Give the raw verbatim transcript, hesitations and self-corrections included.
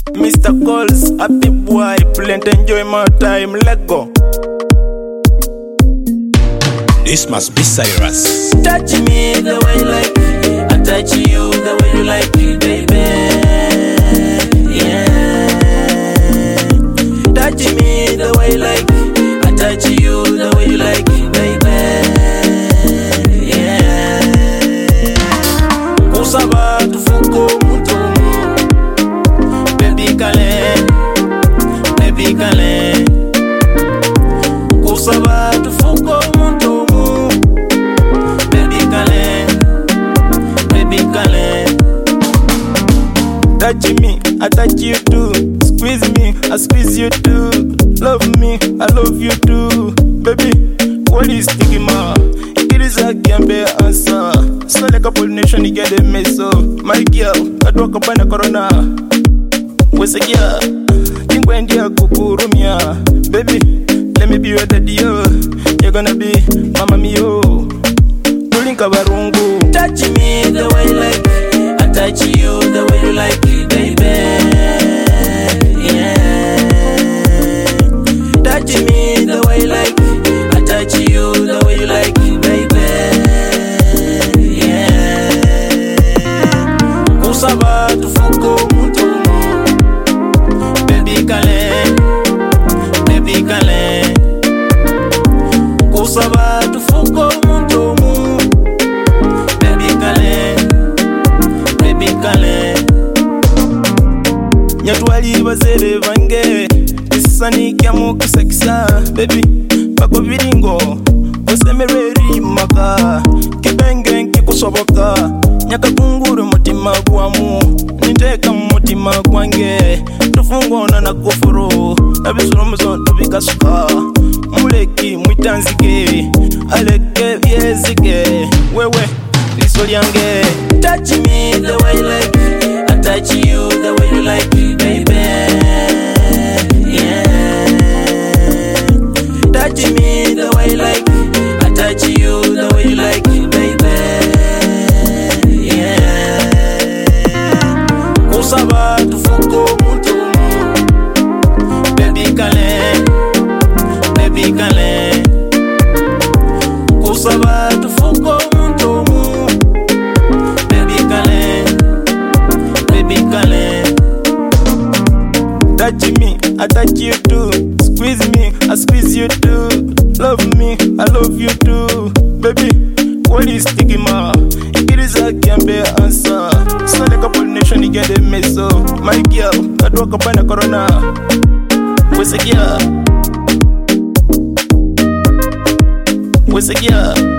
Mister Calls, happy boy, plenty enjoy my time, let go. This must be Cyrus. Touch me the way you like it, I touch you the way you like it, baby. Yeah. Touch me the way you like it, I touch you the way you like it, baby. Yeah. Kusaba tufuko mutumu, baby kale, baby kale. Kusaba tufuko mutumu, baby kale, baby kale. Touch me, I touch you too. Squeeze me, I squeeze you too. Love me, I love you too. Baby, what is thinking ma? It is a gambe answer. So like a pollination, you get a mess up. My girl, I walk up on a corona. What's a girl? Think when you're kukurumia. Baby, let me be your daddy, yo. You're gonna be mama mio. Tulinka barungu. Touch me the way you like it, I touch you the way you like it, baby. Yeah. Touch me the way you like it, I touch you the way you like it, baby. Yeah. Kusaba tufuko mutumu, baby kale, baby kale. Kusaba tufuko mutumu, baby kale, baby kale. Nyatwali bazere vange Isani kyamu kisa kisa Baby, bako viringo Osemereri maka Kibenge nkikusoboka Nyaka kunguru mutima gwamu Niteka mutima gwange Tufungona na kufuru Nabisulumizo tubikasuka Muleki mwitanzike Aleke vyezike Wewe, liso lyange. Touch me the way you like it, I touch you the way you like it, baby. Yeah. Touch me the way you like it, I touch you the way you like it, baby. Yeah. Kusaba tufuko mutumu, baby kale, baby kale. Kusaba tufuko mutumu, baby kale, baby kale. Touch me, I touch you too. Squeeze me, I squeeze you too. Love me, I love you too. Baby, what is thinking ma? It is a gambe answer. So like a pollination, you get a mess up. My girl, I walk up on a corona. What's a girl? What's a girl?